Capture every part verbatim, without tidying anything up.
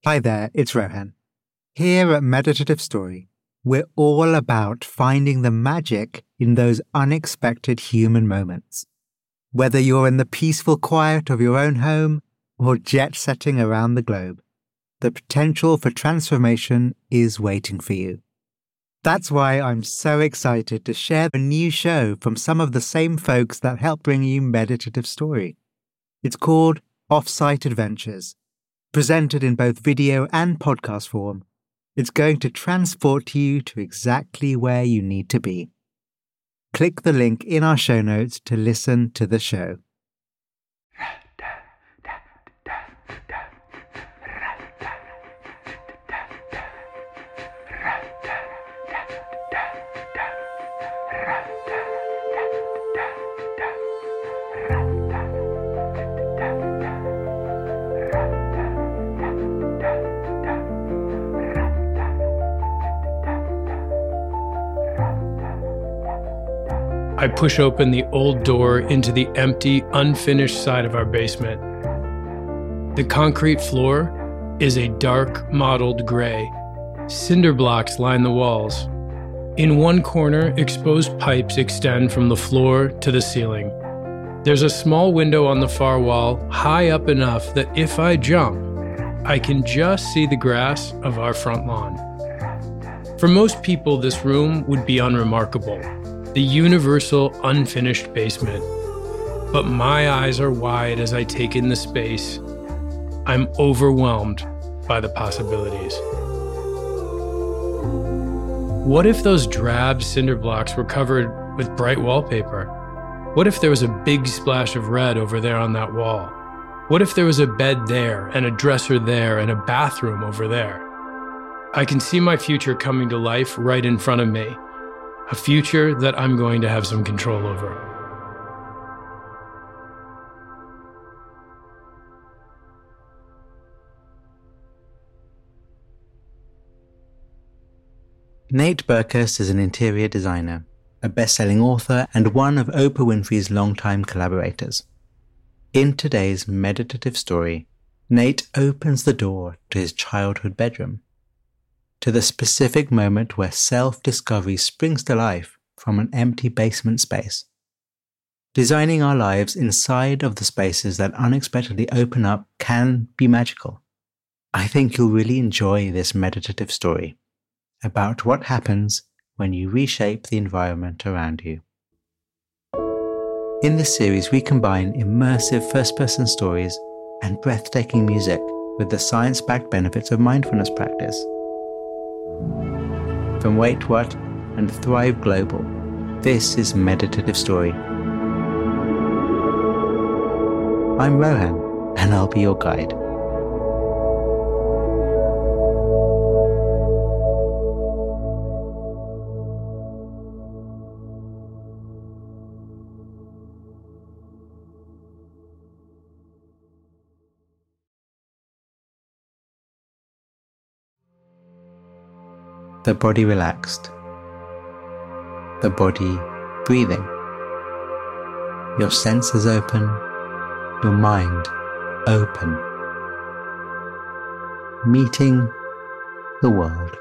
Hi there, it's Rohan. Here at Meditative Story, we're all about finding the magic in those unexpected human moments. Whether you're in the peaceful quiet of your own home or jet-setting around the globe, the potential for transformation is waiting for you. That's why I'm so excited to share a new show from some of the same folks that help bring you Meditative Story. It's called Offsite Adventures. Presented in both video and podcast form, it's going to transport you to exactly where you need to be. Click the link in our show notes to listen to the show. I push open the old door into the empty, unfinished side of our basement. The concrete floor is a dark, mottled gray. Cinder blocks line the walls. In one corner, exposed pipes extend from the floor to the ceiling. There's a small window on the far wall, high up enough that if I jump, I can just see the grass of our front lawn. For most people, this room would be unremarkable. The universal unfinished basement. But my eyes are wide as I take in the space. I'm overwhelmed by the possibilities. What if those drab cinder blocks were covered with bright wallpaper? What if there was a big splash of red over there on that wall? What if there was a bed there and a dresser there and a bathroom over there? I can see my future coming to life right in front of me. A future that I'm going to have some control over. Nate Berkus is an interior designer, a best-selling author, and one of Oprah Winfrey's longtime collaborators. In today's meditative story, Nate opens the door to his childhood bedroom, to the specific moment where self-discovery springs to life from an empty basement space. Designing our lives inside of the spaces that unexpectedly open up can be magical. I think you'll really enjoy this meditative story about what happens when you reshape the environment around you. In this series, we combine immersive first-person stories and breathtaking music with the science-backed benefits of mindfulness practice. From Wait What and Thrive Global, this is Meditative Story. I'm Rohan, and I'll be your guide. The body relaxed, the body breathing, your senses open, your mind open, meeting the world.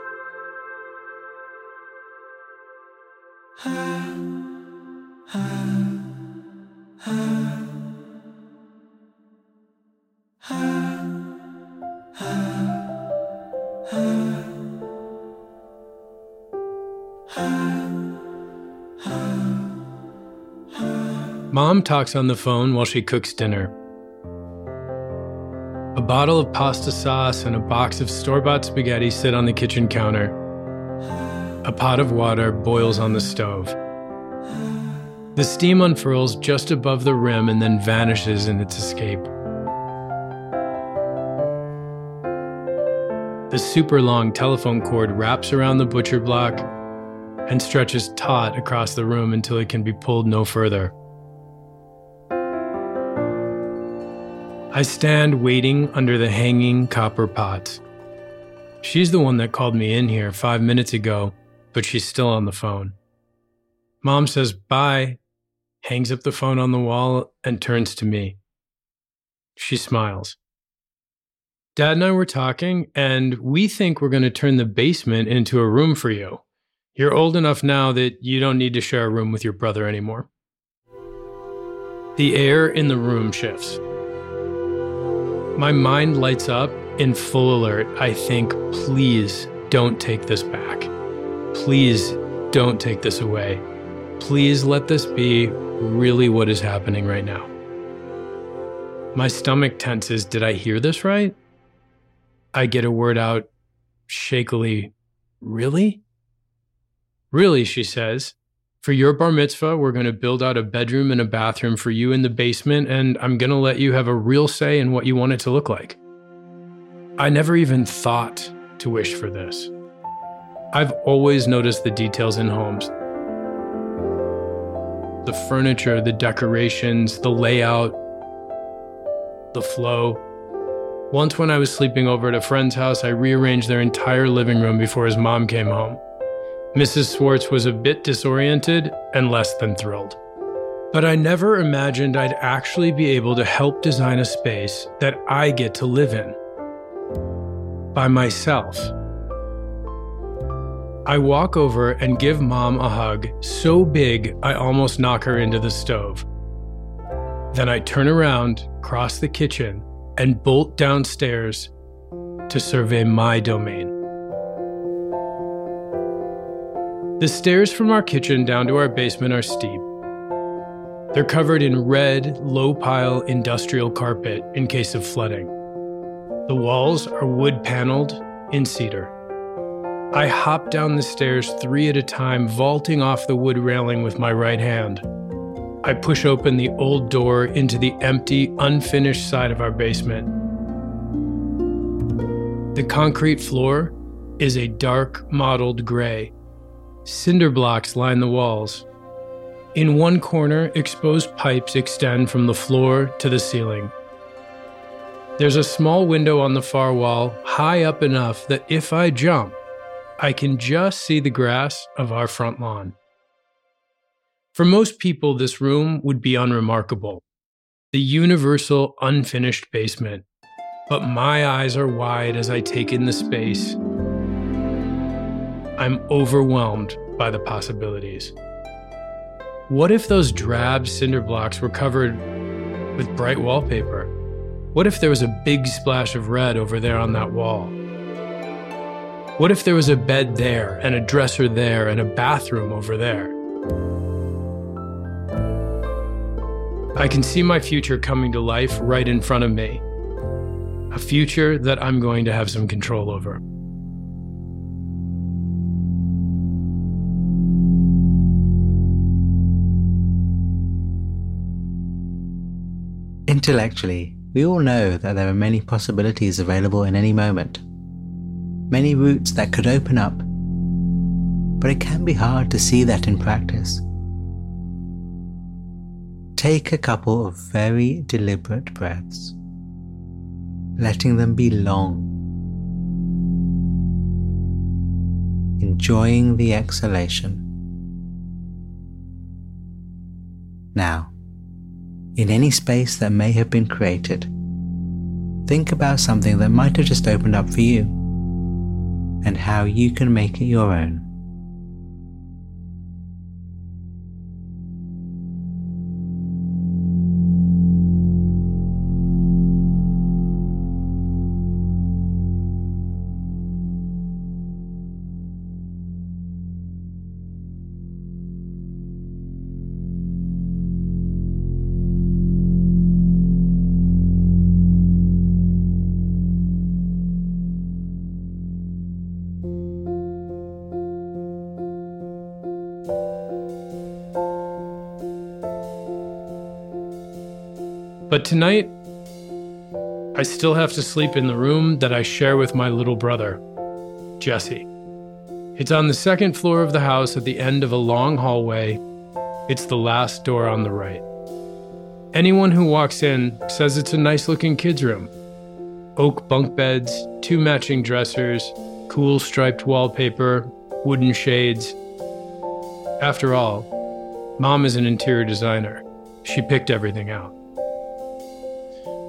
Mom talks on the phone while she cooks dinner. A bottle of pasta sauce and a box of store-bought spaghetti sit on the kitchen counter. A pot of water boils on the stove. The steam unfurls just above the rim and then vanishes in its escape. The super long telephone cord wraps around the butcher block and stretches taut across the room until it can be pulled no further. I stand waiting under the hanging copper pots. She's the one that called me in here five minutes ago, but she's still on the phone. Mom says bye, hangs up the phone on the wall, and turns to me. She smiles. Dad and I were talking, and we think we're going to turn the basement into a room for you. You're old enough now that you don't need to share a room with your brother anymore. The air in the room shifts. My mind lights up in full alert. I think, please don't take this back. Please don't take this away. Please let this be really what is happening right now. My stomach tenses. Did I hear this right? I get a word out shakily. Really? Really, she says. For your bar mitzvah, we're going to build out a bedroom and a bathroom for you in the basement, and I'm going to let you have a real say in what you want it to look like. I never even thought to wish for this. I've always noticed the details in homes. The furniture, the decorations, the layout, the flow. Once when I was sleeping over at a friend's house, I rearranged their entire living room before his mom came home. Missus Swartz was a bit disoriented and less than thrilled. But I never imagined I'd actually be able to help design a space that I get to live in. By myself. I walk over and give Mom a hug so big I almost knock her into the stove. Then I turn around, cross the kitchen, and bolt downstairs to survey my domain. The stairs from our kitchen down to our basement are steep. They're covered in red, low-pile industrial carpet in case of flooding. The walls are wood-paneled in cedar. I hop down the stairs three at a time, vaulting off the wood railing with my right hand. I push open the old door into the empty, unfinished side of our basement. The concrete floor is a dark, mottled gray. Cinder blocks line the walls. In one corner, exposed pipes extend from the floor to the ceiling. There's a small window on the far wall, high up enough that if I jump, I can just see the grass of our front lawn. For most people, this room would be unremarkable. The universal unfinished basement. But my eyes are wide as I take in the space. I'm overwhelmed by the possibilities. What if those drab cinder blocks were covered with bright wallpaper? What if there was a big splash of red over there on that wall? What if there was a bed there, and a dresser there, and a bathroom over there? I can see my future coming to life right in front of me. A future that I'm going to have some control over. Intellectually, we all know that there are many possibilities available in any moment. Many routes that could open up. But it can be hard to see that in practice. Take a couple of very deliberate breaths, letting them be long, enjoying the exhalation. Now, in any space that may have been created, think about something that might have just opened up for you and how you can make it your own. But tonight, I still have to sleep in the room that I share with my little brother, Jesse. It's on the second floor of the house at the end of a long hallway. It's the last door on the right. Anyone who walks in says it's a nice-looking kid's room. Oak bunk beds, two matching dressers, cool striped wallpaper, wooden shades. After all, Mom is an interior designer. She picked everything out.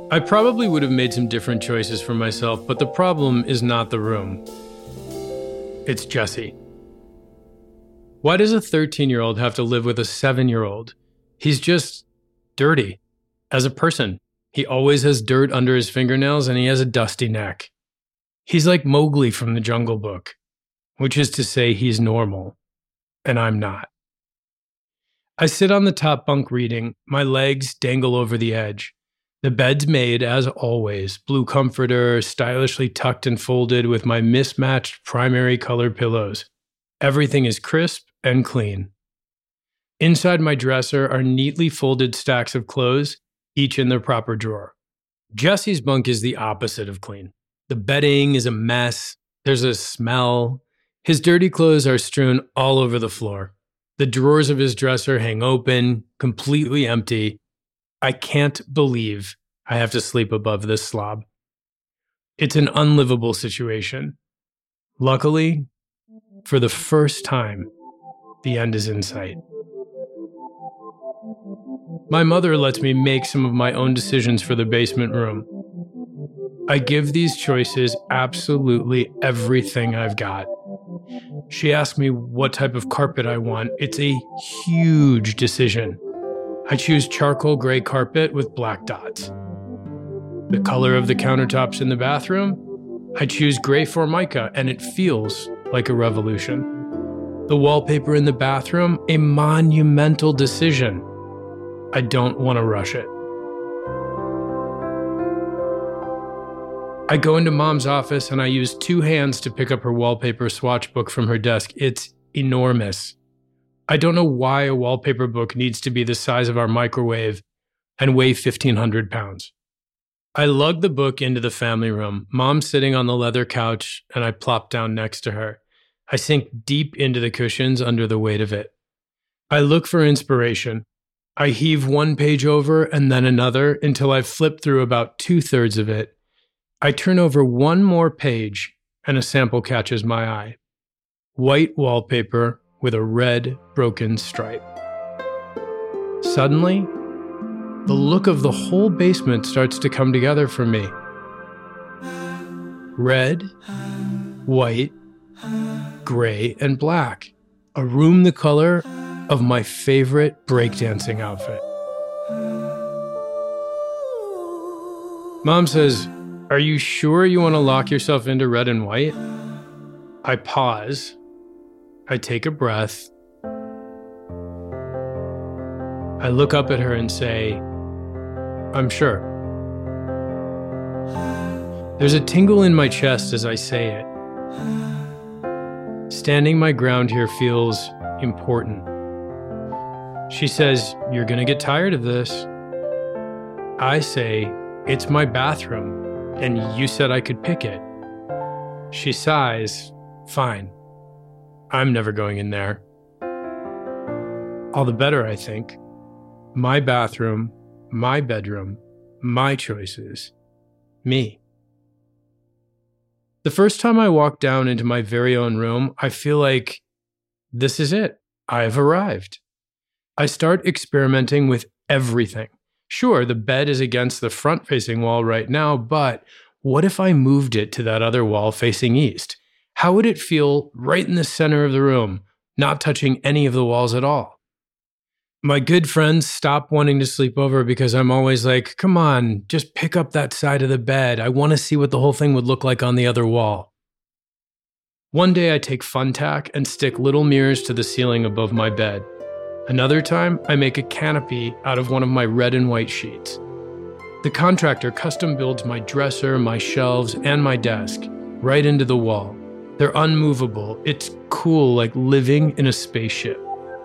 I probably would have made some different choices for myself, but the problem is not the room. It's Jesse. Why does a thirteen-year-old have to live with a seven-year-old? He's just dirty. As a person, he always has dirt under his fingernails and he has a dusty neck. He's like Mowgli from the Jungle Book, which is to say he's normal, and I'm not. I sit on the top bunk reading, my legs dangle over the edge. The bed's made, as always, blue comforter, stylishly tucked and folded with my mismatched primary color pillows. Everything is crisp and clean. Inside my dresser are neatly folded stacks of clothes, each in their proper drawer. Jesse's bunk is the opposite of clean. The bedding is a mess. There's a smell. His dirty clothes are strewn all over the floor. The drawers of his dresser hang open, completely empty. I can't believe I have to sleep above this slob. It's an unlivable situation. Luckily, for the first time, the end is in sight. My mother lets me make some of my own decisions for the basement room. I give these choices absolutely everything I've got. She asks me what type of carpet I want. It's a huge decision. I choose charcoal gray carpet with black dots. The color of the countertops in the bathroom? I choose gray Formica, and it feels like a revolution. The wallpaper in the bathroom? A monumental decision. I don't want to rush it. I go into Mom's office and I use two hands to pick up her wallpaper swatch book from her desk. It's enormous. I don't know why a wallpaper book needs to be the size of our microwave and weigh fifteen hundred pounds. I lug the book into the family room. Mom's sitting on the leather couch and I plop down next to her. I sink deep into the cushions under the weight of it. I look for inspiration. I heave one page over and then another until I've flipped through about two-thirds of it. I turn over one more page and a sample catches my eye. White wallpaper with a red broken stripe. Suddenly, the look of the whole basement starts to come together for me. Red, white, gray, and black. A room the color of my favorite breakdancing outfit. Mom says, "Are you sure you want to lock yourself into red and white?" I pause. I take a breath. I look up at her and say, "I'm sure." There's a tingle in my chest as I say it. Standing my ground here feels important. She says, "You're gonna get tired of this." I say, "It's my bathroom, and you said I could pick it." She sighs, "Fine. I'm never going in there." All the better, I think. My bathroom, my bedroom, my choices, me. The first time I walk down into my very own room, I feel like this is it. I've arrived. I start experimenting with everything. Sure, the bed is against the front-facing wall right now, but what if I moved it to that other wall facing east? How would it feel right in the center of the room, not touching any of the walls at all? My good friends stop wanting to sleep over because I'm always like, "Come on, just pick up that side of the bed. I want to see what the whole thing would look like on the other wall." One day I take Funtack and stick little mirrors to the ceiling above my bed. Another time, I make a canopy out of one of my red and white sheets. The contractor custom builds my dresser, my shelves, and my desk right into the wall. They're unmovable. It's cool, like living in a spaceship.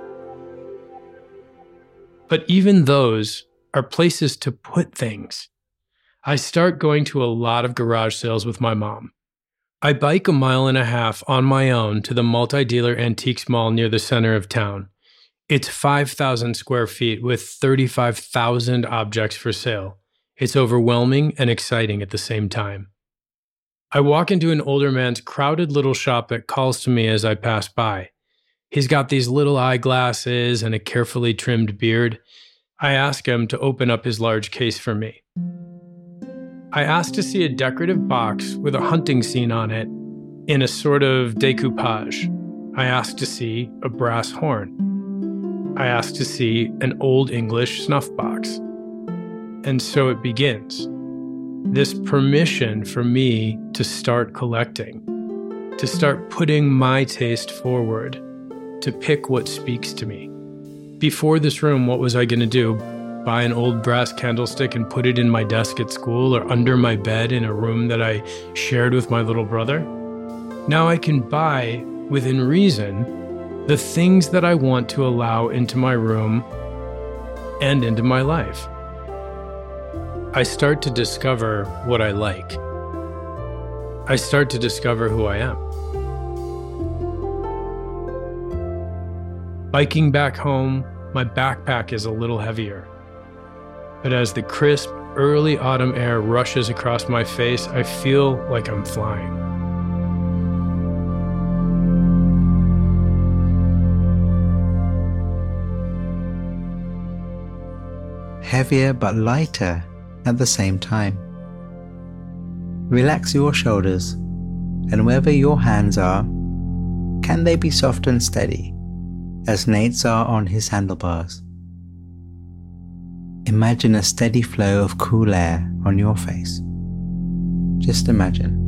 But even those are places to put things. I start going to a lot of garage sales with my mom. I bike a mile and a half on my own to the multi-dealer antiques mall near the center of town. It's five thousand square feet with thirty-five thousand objects for sale. It's overwhelming and exciting at the same time. I walk into an older man's crowded little shop that calls to me as I pass by. He's got these little eyeglasses and a carefully trimmed beard. I ask him to open up his large case for me. I asked to see a decorative box with a hunting scene on it in a sort of decoupage. I asked to see a brass horn. I asked to see an Old English snuff box. And so it begins. This permission for me to start collecting, to start putting my taste forward, to pick what speaks to me. Before this room, what was I going to do? Buy an old brass candlestick and put it in my desk at school or under my bed in a room that I shared with my little brother? Now I can buy, within reason, the things that I want to allow into my room and into my life. I start to discover what I like. I start to discover who I am. Biking back home, my backpack is a little heavier. But as the crisp, early autumn air rushes across my face, I feel like I'm flying. Heavier but lighter at the same time. Relax your shoulders, and wherever your hands are, can they be soft and steady, as Nate's are on his handlebars? Imagine a steady flow of cool air on your face. Just imagine.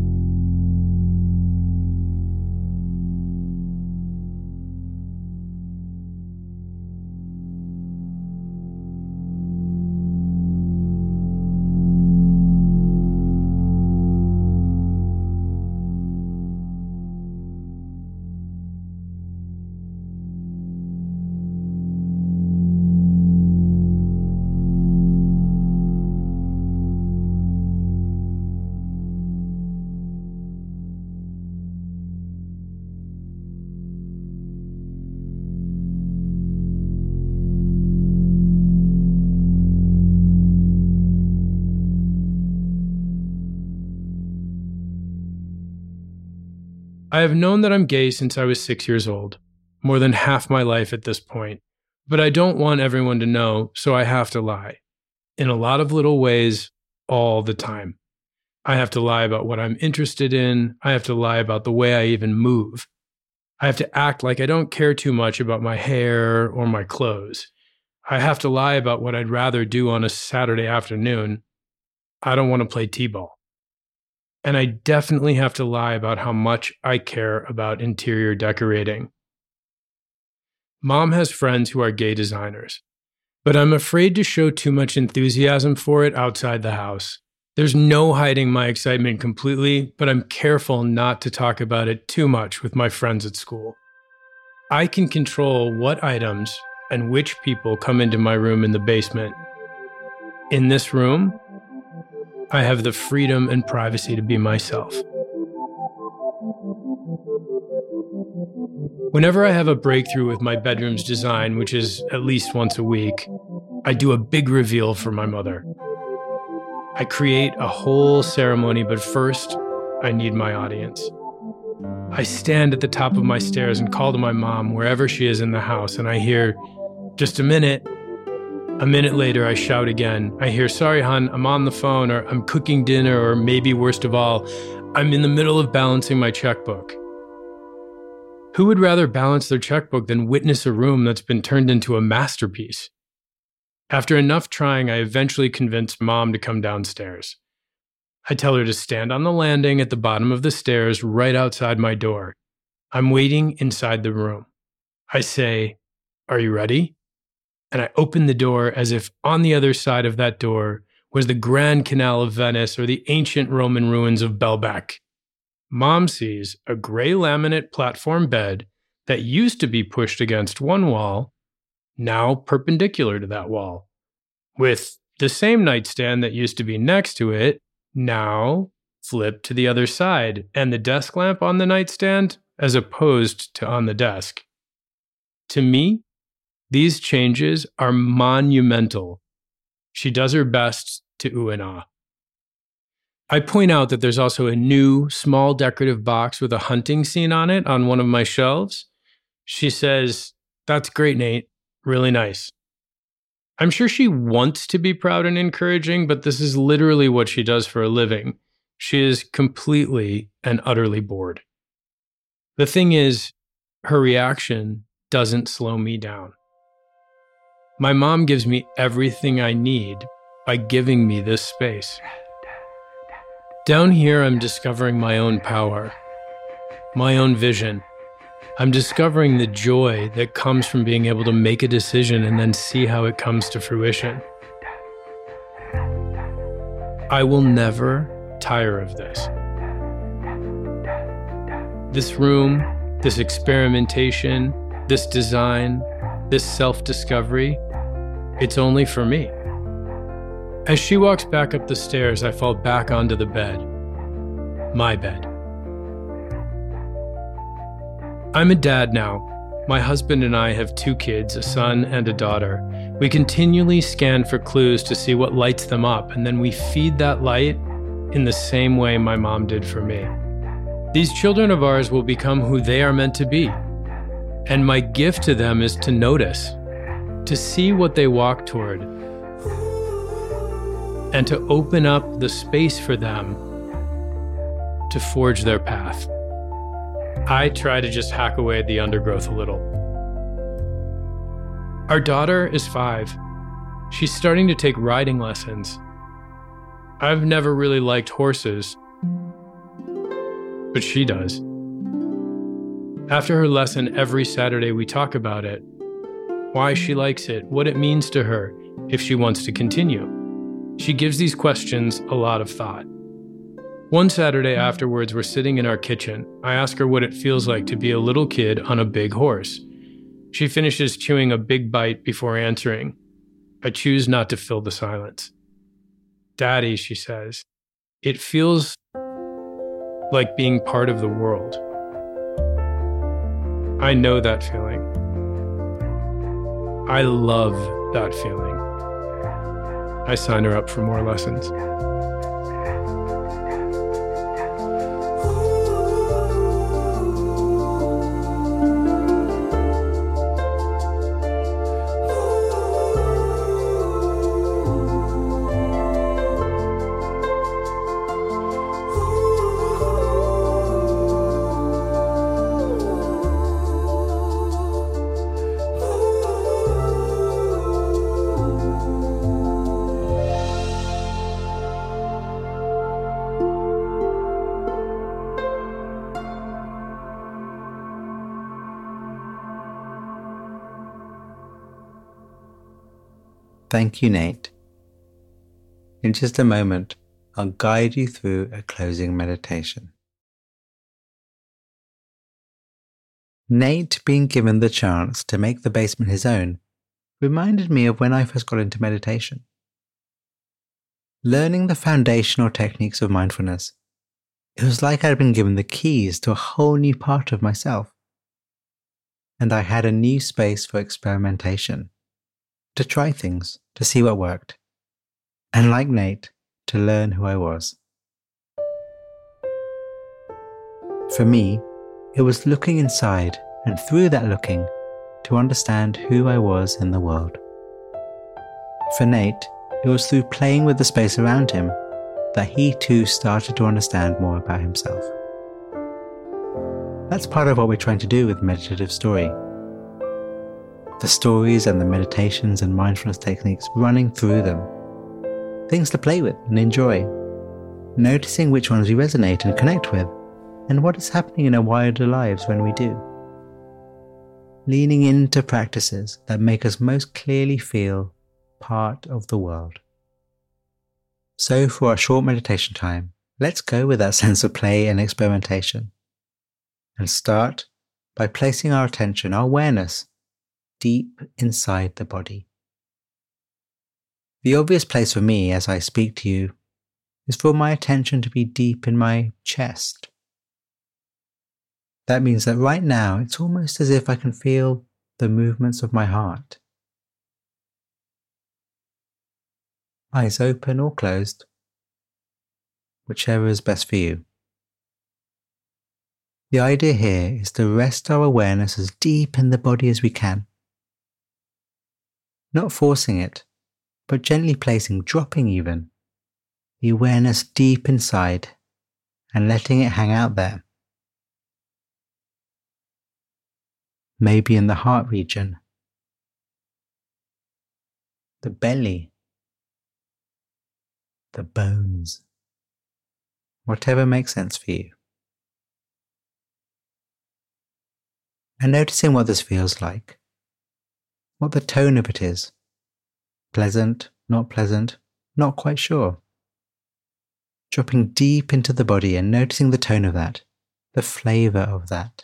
I have known that I'm gay since I was six years old, more than half my life at this point, but I don't want everyone to know, so I have to lie. In a lot of little ways, all the time. I have to lie about what I'm interested in. I have to lie about the way I even move. I have to act like I don't care too much about my hair or my clothes. I have to lie about what I'd rather do on a Saturday afternoon. I don't want to play t-ball. And I definitely have to lie about how much I care about interior decorating. Mom has friends who are gay designers, but I'm afraid to show too much enthusiasm for it outside the house. There's no hiding my excitement completely, but I'm careful not to talk about it too much with my friends at school. I can control what items and which people come into my room in the basement. In this room, I have the freedom and privacy to be myself. Whenever I have a breakthrough with my bedroom's design, which is at least once a week, I do a big reveal for my mother. I create a whole ceremony, but first, I need my audience. I stand at the top of my stairs and call to my mom wherever she is in the house, and I hear, "Just a minute." A minute later, I shout again. I hear, "Sorry, hon, I'm on the phone," or "I'm cooking dinner," or maybe worst of all, "I'm in the middle of balancing my checkbook." Who would rather balance their checkbook than witness a room that's been turned into a masterpiece? After enough trying, I eventually convince Mom to come downstairs. I tell her to stand on the landing at the bottom of the stairs right outside my door. I'm waiting inside the room. I say, "Are you ready?" And I open the door as if on the other side of that door was the Grand Canal of Venice or the ancient Roman ruins of Baalbek. Mom sees a gray laminate platform bed that used to be pushed against one wall, now perpendicular to that wall, with the same nightstand that used to be next to it, now flipped to the other side, and the desk lamp on the nightstand as opposed to on the desk. To me, these changes are monumental. She does her best to ooh and ah. I point out that there's also a new, small decorative box with a hunting scene on it on one of my shelves. She says, "That's great, Nate. Really nice." I'm sure she wants to be proud and encouraging, but this is literally what she does for a living. She is completely and utterly bored. The thing is, her reaction doesn't slow me down. My mom gives me everything I need by giving me this space. Down here, I'm discovering my own power, my own vision. I'm discovering the joy that comes from being able to make a decision and then see how it comes to fruition. I will never tire of this. This room, this experimentation, this design, this self-discovery, it's only for me. As she walks back up the stairs, I fall back onto the bed. My bed. I'm a dad now. My husband and I have two kids, a son and a daughter. We continually scan for clues to see what lights them up, and then we feed that light in the same way my mom did for me. These children of ours will become who they are meant to be. And my gift to them is to notice, to see what they walk toward, and to open up the space for them to forge their path. I try to just hack away at the undergrowth a little. Our daughter is five. She's starting to take riding lessons. I've never really liked horses, but she does. After her lesson, every Saturday we talk about it, why she likes it, what it means to her, if she wants to continue. She gives these questions a lot of thought. One Saturday afterwards, we're sitting in our kitchen. I ask her what it feels like to be a little kid on a big horse. She finishes chewing a big bite before answering. I choose not to fill the silence. Daddy, she says, it feels like being part of the world. I know that feeling. I love that feeling. I sign her up for more lessons. Thank you, Nate. In just a moment, I'll guide you through a closing meditation. Nate being given the chance to make the basement his own reminded me of when I first got into meditation. Learning the foundational techniques of mindfulness, it was like I'd been given the keys to a whole new part of myself. And I had a new space for experimentation, to try things, to see what worked, and like Nate, to learn who I was. For me, it was looking inside and through that looking to understand who I was in the world. For Nate, it was through playing with the space around him that he too started to understand more about himself. That's part of what we're trying to do with Meditative Story. The stories and the meditations and mindfulness techniques running through them. Things to play with and enjoy. Noticing which ones we resonate and connect with, and what is happening in our wider lives when we do. Leaning into practices that make us most clearly feel part of the world. So for our short meditation time, let's go with that sense of play and experimentation. And start by placing our attention, our awareness, deep inside the body. The obvious place for me as I speak to you is for my attention to be deep in my chest. That means that right now it's almost as if I can feel the movements of my heart. Eyes open or closed, whichever is best for you. The idea here is to rest our awareness as deep in the body as we can. Not forcing it, but gently placing, dropping even, the awareness deep inside and letting it hang out there. Maybe in the heart region, the belly, the bones, whatever makes sense for you. And noticing what this feels like, what the tone of it is. Pleasant, not pleasant, not quite sure. Dropping deep into the body and noticing the tone of that, the flavor of that.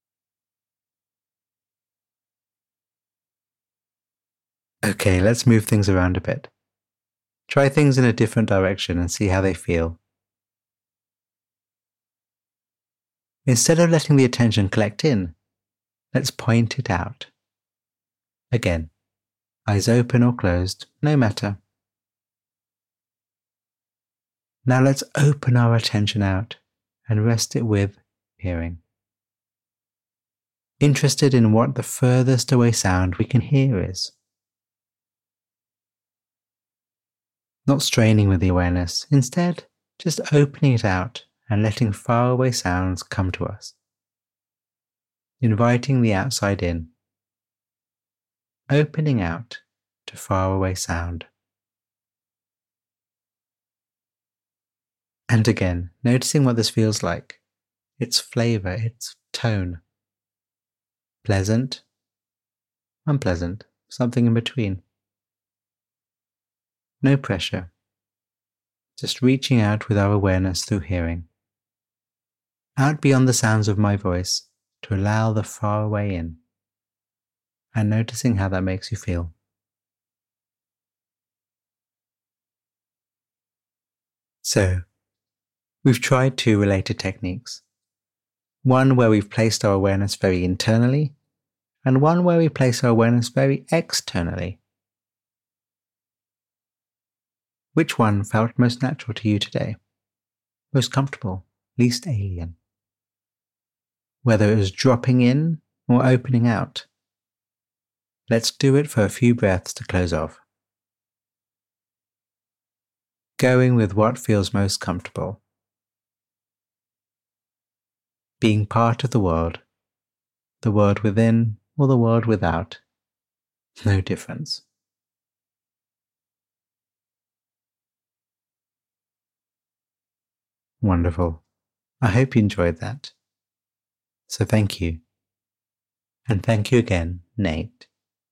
Okay, let's move things around a bit. Try things in a different direction and see how they feel. Instead of letting the attention collect in, let's point it out. Again, eyes open or closed, no matter. Now let's open our attention out and rest it with hearing. Interested in what the furthest away sound we can hear is. Not straining with the awareness, instead just opening it out and letting faraway sounds come to us. Inviting the outside in. Opening out to faraway sound. And again, noticing what this feels like, its flavor, its tone. Pleasant, unpleasant, something in between. No pressure, just reaching out with our awareness through hearing. Out beyond the sounds of my voice to allow the far away in, and noticing how that makes you feel. So, we've tried two related techniques. One where we've placed our awareness very internally, and one where we place our awareness very externally. Which one felt most natural to you today? Most comfortable, least alien? Whether it was dropping in or opening out. Let's do it for a few breaths to close off. Going with what feels most comfortable. Being part of the world, the world within or the world without, no difference. Wonderful. I hope you enjoyed that. So thank you. And thank you again, Nate.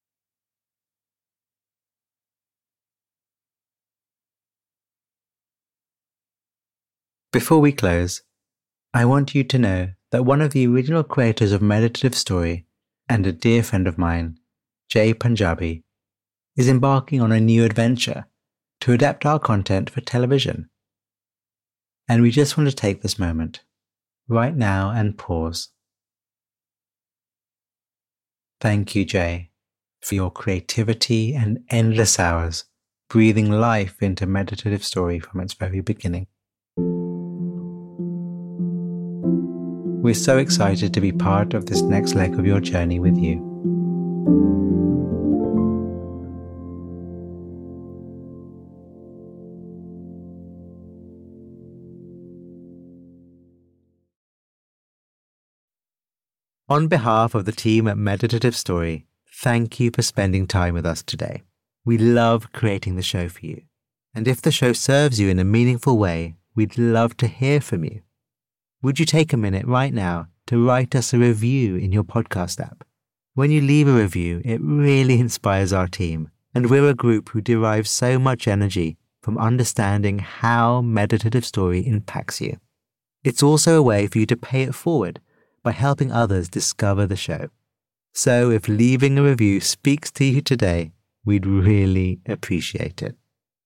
Before we close, I want you to know that one of the original creators of Meditative Story and a dear friend of mine, Jay Punjabi, is embarking on a new adventure to adapt our content for television. And we just want to take this moment, right now, and pause. Thank you, Jay, for your creativity and endless hours, breathing life into Meditative Story from its very beginning. We're so excited to be part of this next leg of your journey with you. On behalf of the team at Meditative Story, thank you for spending time with us today. We love creating the show for you. And if the show serves you in a meaningful way, we'd love to hear from you. Would you take a minute right now to write us a review in your podcast app? When you leave a review, it really inspires our team, and we're a group who derives so much energy from understanding how Meditative Story impacts you. It's also a way for you to pay it forward by helping others discover the show. So if leaving a review speaks to you today, we'd really appreciate it.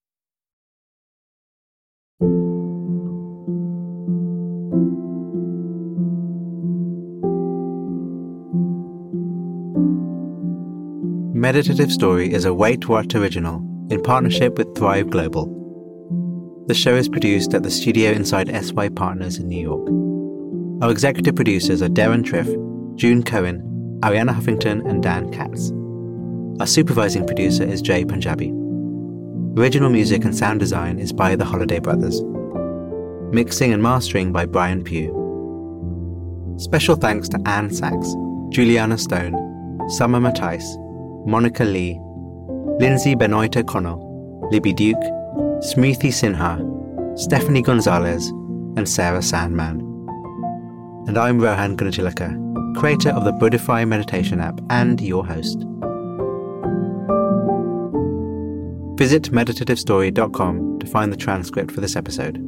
Meditative Story is a Wait What original in partnership with Thrive Global. The show is produced at the studio inside S Y Partners in New York. Our executive producers are Darren Triff, June Cohen, Ariana Huffington, and Dan Katz. Our supervising producer is Jay Punjabi. Original music and sound design is by the Holiday Brothers. Mixing and mastering by Brian Pugh. Special thanks to Anne Sachs, Juliana Stone, Summer Matthijs, Monica Lee, Lindsay Benoit O'Connell, Libby Duke, Smriti Sinha, Stephanie Gonzalez, and Sarah Sandman. And I'm Rohan Gunatillake, creator of the Buddhify meditation app and your host. Visit meditative story dot com to find the transcript for this episode.